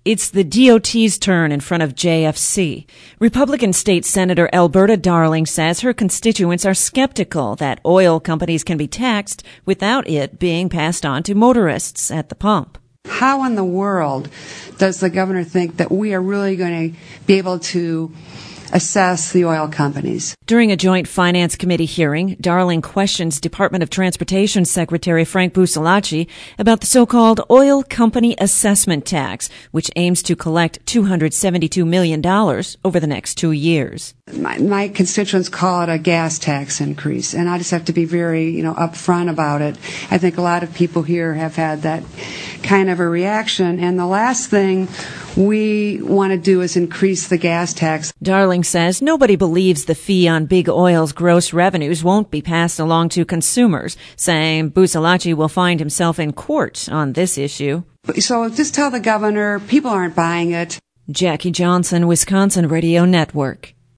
It's the DOT's turn in front of JFC. Republican State Senator Alberta Darling says her constituents are skeptical that oil companies can be taxed without it being passed on to motorists at the pump. How in the world does the governor think that we are really going to be able to assess the oil companies? During a joint finance committee hearing, Darling questions Department of Transportation Secretary Frank Bucciolacci about the so-called oil company assessment tax, which aims to collect $272 million over the next 2 years. My constituents call it a gas tax increase, and I just have to be very, upfront about it. I think a lot of people here have had that kind of a reaction, and the last thing we want to do is increase the gas tax. Darling says nobody believes the fee on big oil's gross revenues won't be passed along to consumers, saying Bucciolacci will find himself in court on this issue. So just tell the governor people aren't buying it. Jackie Johnson, Wisconsin Radio Network.